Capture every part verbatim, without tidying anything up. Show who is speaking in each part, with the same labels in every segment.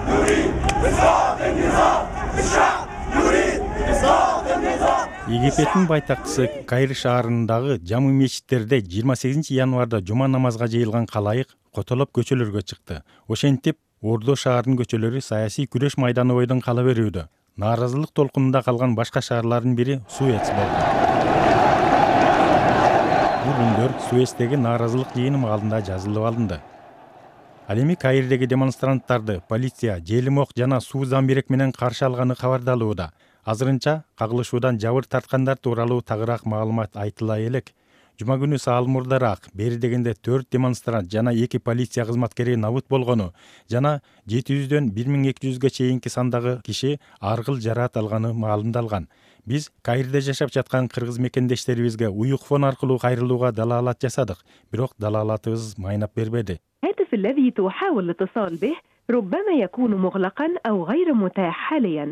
Speaker 1: Египеттин байтакчысы Каир шаарындагы жамы мечиттерде жыйырма сегизинчи январда жума намазга жыйылган калайык котолоп көчөлөргө чыкты. Ошентип, Ордо шаарынын көчөлөрү саясий күрөш майданы бойдон кала берүүдө. Нааразылык толкунунда калган башка шаарлардын бири Суэц болду. Бул үндөр Суэцтеги нааразылык жыйыны маалында жазылып алынды. Ал эми Каирдеги демонстранттарды полиция желим ок жана суу замбирек менен каршы алганы кабардалууда. Азырынча кагылышуудан жабыр тарткандар тууралуу тагыраак маалымат айтыла элек. Жума күнү саал мурдараак бери дегенде төрт демонстрант жана эки полиция кызматкери набыт болгону жана жети жүздөн бир миң эки жүзгө чейинки сандагы киши аргыл жараат алганы маалымдалган. Биз Каирде жашап жаткан кыргыз мекендештерибизге уюк фон аркылуу кайрылууга далаалат жасадык, бирок далаалатыбыз майнап бербеди.
Speaker 2: الهاتف الذي تحاول الاتصال به ربما يكون مغلقا أو غير متاح حاليا.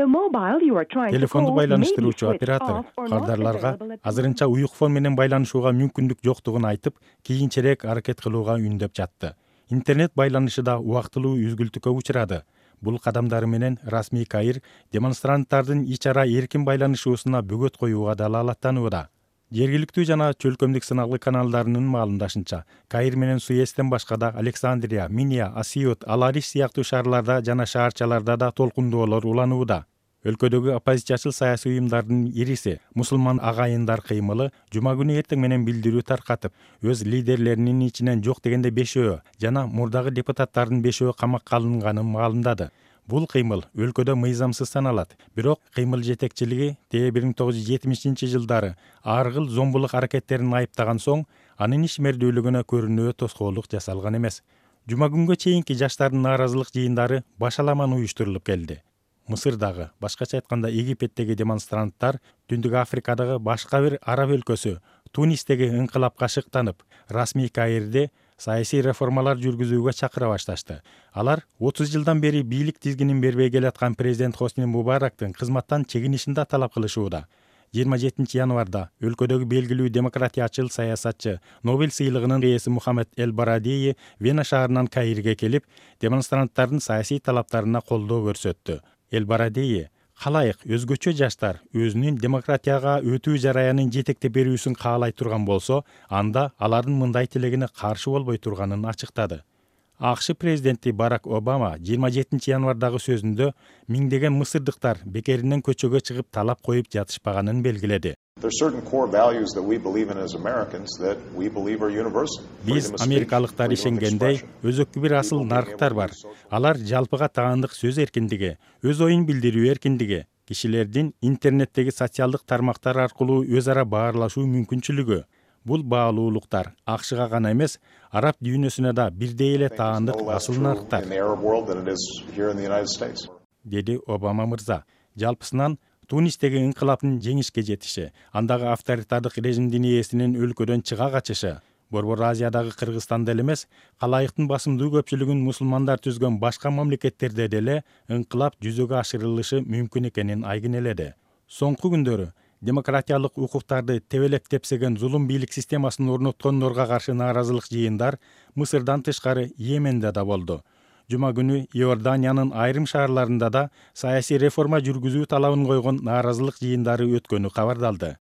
Speaker 1: Телефонду байланыштыруучу оператор кардарларга азырынча уюк фон менен байланышууга мүмкүндүк жоктугун айтып, кийинчерээк аракет кылууга үндөп жатты. Интернет байланышы да убактылуу үзгүлтүккө учурады. Бул кадамдары менен расмий Каир демонстранттардын ич ара эркин байланышуусуна бөгөт коюуга далаалаттанууда. Жергиликтүү жана чөлкөмдүк сыналгы каналдарынын маалымдашынча, Каир менен Суэцтен башка да Александрия, Миния, Асиот, Алариш сыяктуу шаарларда жана шаарчаларда да толкундоолор уланууда. Өлкөдөгү оппозициячыл саясий уюмдардын ириси мусулман агайындар кыймылы жума күнү эртең менен билдирүү таркатып, өз лидерлеринин ичинен жок дегенде бешөө жана мурдагы депутаттардын бешөө камакка алынганын маалымдады. Бул кыймыл өлкөдө мыйзамсыз саналат, бирок кыймыл жетекчилиги те бир миң тогуз жүз жетимишинчи жылдары аргыл зомбулук аракеттерин айыптаган соң, анын ишмердүүлүгүнө көрүнөө тоскоолдук жасалган эмес. Жума күнгө чейинки жаштардын нааразылык жыйындары башаламан уюштурулуп келди. Мысырдагы, башкача айтканда Египеттеги демонстранттар Түндүк Африкадагы башка бир араб өлкөсү Тунистеги ыңкылапка шыктанып, расмий Каирде саясий реформалар жүргүзүүгө чакыра башташты. Алар отуз жылдан бери бийлик тизгинин бербей келаткан президент Хосни Мубарактын кызматтан чегинишин да талап кылышууда. жыйырма жетинчи январда өлкөдөгү белгилүү демократиячыл саясатчы Нобель сыйлыгынын ээси Мухаммед Эль-Барадеи Вена шаарынан Каирге келип, демонстранттардын саясий талаптарына колдоо көрсөттү. Эль-Барадеи калайык өзгөчө жаштар өзүнүн демократияга өтүү жараянын жетектеп берүүсүн каалай турган болсо, анда алардын мындай тилегине каршы болбой турганын ачыктады. АКШ президенти Барак Обама жыйырма жетинчи январдагы сөзүндө миңдеген мысырдыктар бекеринен көчөгө чыгып талап коюп жатышпаганын белгиледи. Биз америкалыктар ишенгендей, өзөккү бир асыл нарыктар бар. Алар жалпыга таандык сөз эркиндиги, өз оюн билдирүү эркиндиги, кишилердин интернеттеги социалдык тармактар аркылуу өз ара баарлашуу мүмкүнчүлүгү. Бул баалуулуктар АКШга гана эмес, араб дүйнөсүнө да бирдей эле таандык асыл нарыктар, деди Обама мырза. Жалпысынан Тунистеги ыңкылаптын жеңишке жетиши, андагы авторитардык режимдин ээсинин өлкөдөн чыга качышы, Борбор Азиядагы Кыргызстанда эле эмес, калайыктын басымдуу көпчүлүгүн мусулмандар түзгөн башка мамлекеттерде деле ыңкылап жүзөгө ашырылышы мүмкүн экенин айгинеледи. Соңку күндөрү демократиялык укуктарды тебелеп тепсеген зулум бийлик системасын орноткондорго каршы нааразылык жыйындар Мысырдан тышкары Йеменде да болду. Жума күнү Иорданиянын айрым шаарларында да саясий реформа жүргүзүү талабын койгон нааразылык жыйындары өткөнү кабардалды.